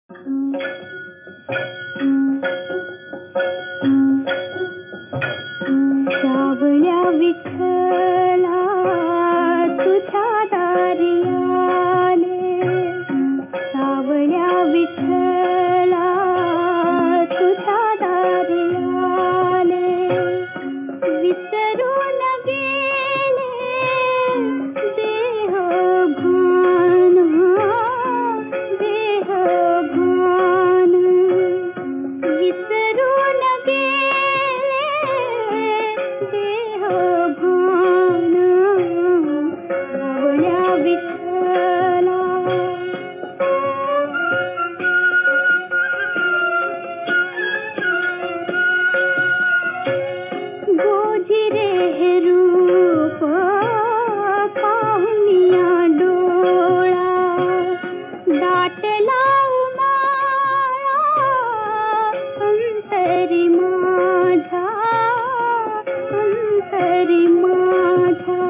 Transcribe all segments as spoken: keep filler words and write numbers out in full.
सावळ्या विठ्ठला तुझ्या दारी आले, सावळ्या विठ्ठला तुझ्या दारी आले. विसरून गेले देह भान, देह भान. विसरून गेले देह भान, सावळ्या विठ्ठला. गोजिरे हे रूप पाहुनिया डोळा, दाटला उमाळा अंतरी माझ्या, अंतरी माझ्या.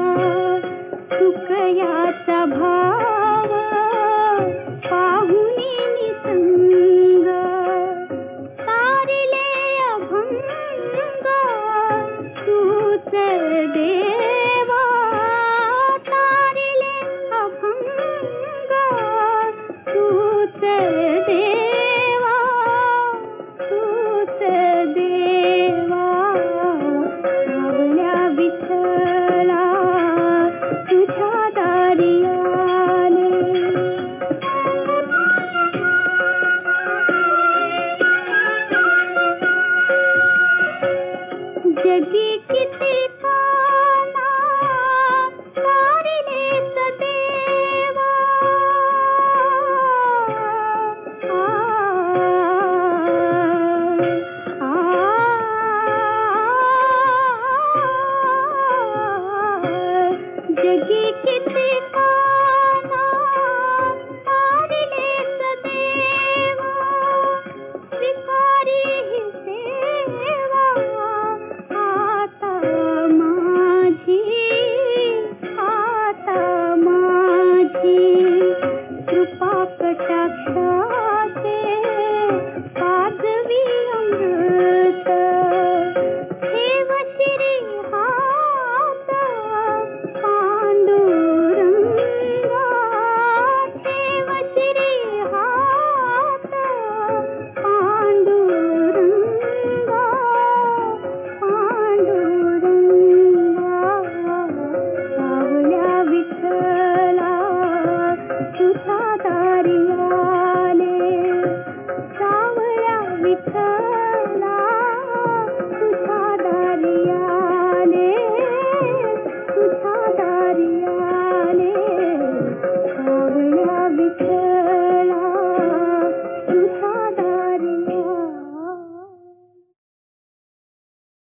सुखयाचा भाव पाहुनी निसंग, तारिले अभंग तूच देवा, तारिले अभंग तूच देवा, तूच देवा. सावळ्या विठ्ठला तुझ्या दारी आले. जगी किती काना तारिले सदेवा, आ, आ, जगी किती काना तारिले सदेवा. स्वीकारी ही सेवा आता माझी, आता माझी. कृपा कटाक्ष